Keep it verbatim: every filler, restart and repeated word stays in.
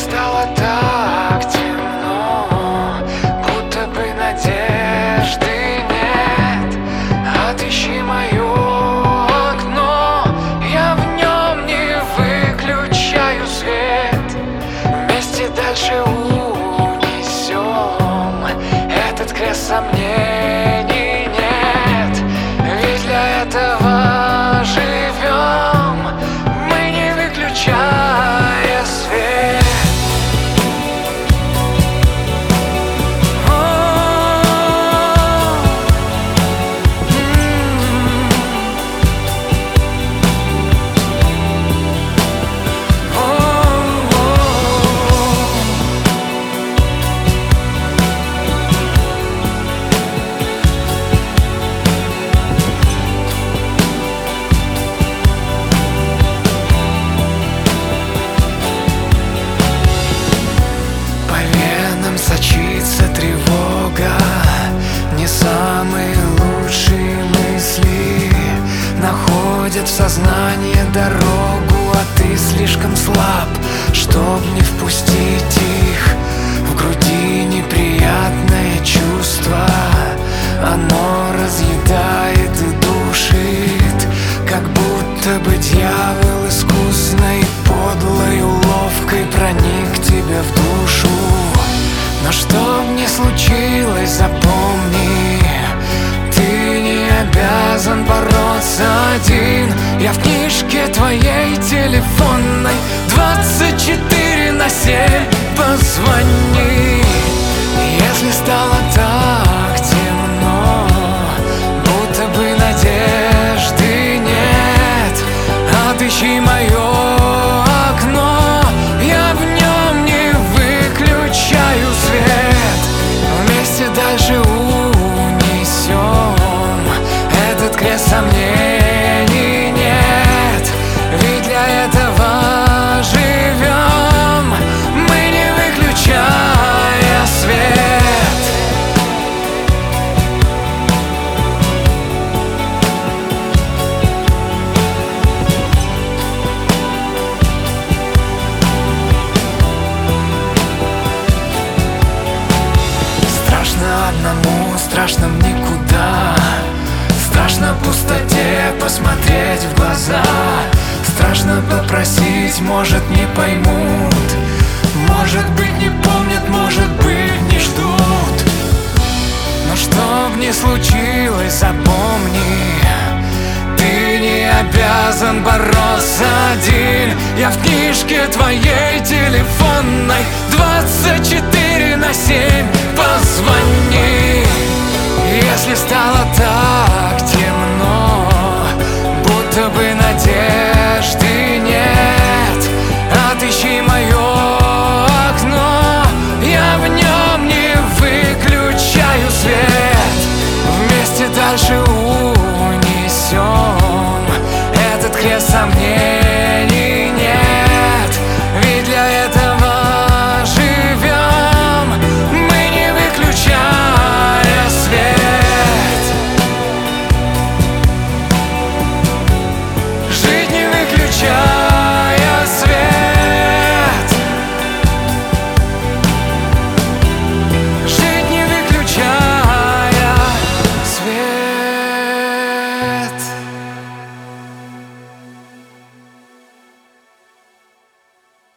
стало так темно, будто бы надежды нет, отыщи мое окно, я в нем не выключаю свет. Вместе дальше унесем этот крест сомнений нет, ведь для этого живем мы, не выключая свет. Сочится тревога, не самые лучшие мысли находят в сознание дорогу, а ты слишком слаб, чтоб не впустить их. В груди неприятное чувство, оно разъедает и душит, как будто бы дьявол искусной, подлой уловкой проник тебе в душу. Но что б ни случилось, запомни, ты не обязан бороться один. Я в книжке твоей телефонной двадцать четыре на семь. Позвони, если стало так темно, будто бы надежды нет, отыщи мое окно, я в нем не выключаю свет. Вместе дальше унесем этот крест сомнений нет, ведь для этого живем мы, не выключая свет. Страшно одному, страшно в никуда, страшно в пустоте посмотреть в глаза, страшно попросить, может не поймут, может быть не помнят, может быть не ждут. Но что б ни случилось, запомни, ты не обязан бороться один. Я в книжке твоей телефонной двадцать четыре на семь. Позвони, если стало так темно, будто бы надежда